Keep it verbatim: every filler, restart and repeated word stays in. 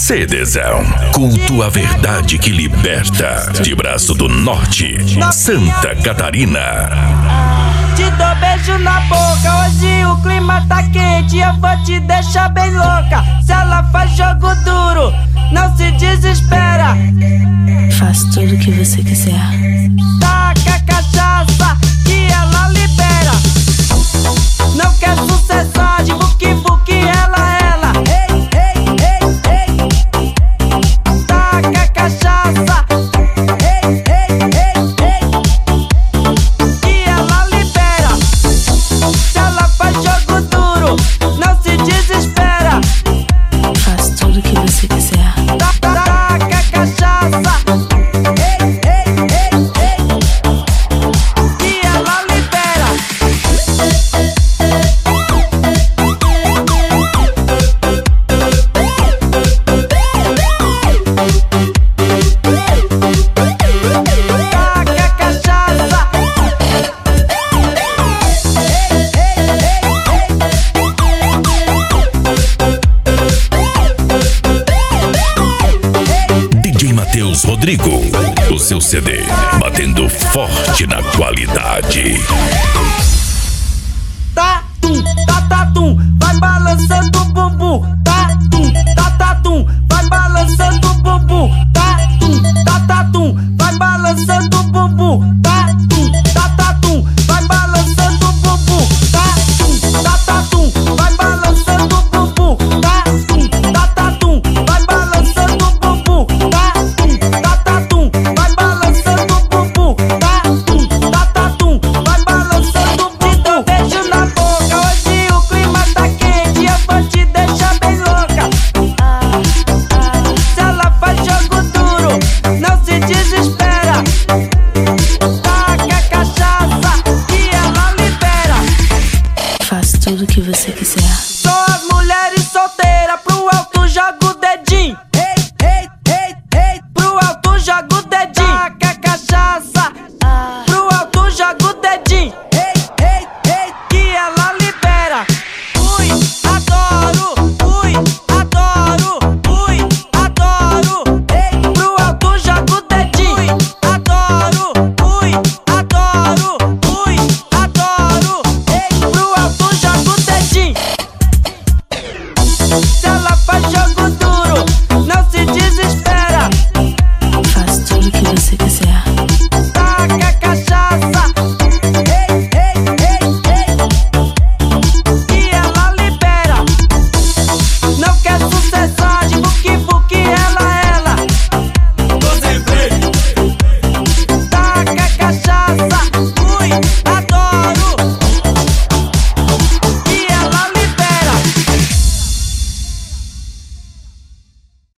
Cedezão, culto à verdade que liberta. De Braço do Norte, Santa Catarina. Te dou beijo na boca, hoje o clima tá quente, eu vou te deixar bem louca. Se ela faz jogo duro, não se desespera. Faz tudo que você quiser. Taca a cachaça que ela libera. Não quer sucessar de buque buque, ela, ela. Ei, ei, ei, ei. Taca a cachaça. Ei, ei, ei, ei. Que ela libera. Se ela faz jogo duro, não se desespera. Faz tudo que você quiser. Taca a cachaça. Ei, ei, ei, ei. Que ela libera. Taca a cachaça. D J Matheus Rodrigo, o seu C D, batendo forte na qualidade. Tá tum, tá tá tum, vai balançando o bumbum. Tá tum, tá tá tum, vai balançando o bumbum. Tá tum, tá tá tum, vai balançando o bumbum. Tá tum, tá tá tum, vai balançando o bumbum. Tá tum, tá tá tum, vai balançando o bumbum. Tá tum, tá tá tum, vai balançando o bumbum. Tá tum, tá tá tum, vai balançando o bumbum. Tá tum, tá tá tum, vai balançando o bumbum. Beijo na boca, hoje o clima tá quente, eu vou te deixar bem louca. Se ela faz jogo duro, não se desespera. Taca a cachaça que ela libera. Faz tudo que você quiser. Só as mulheres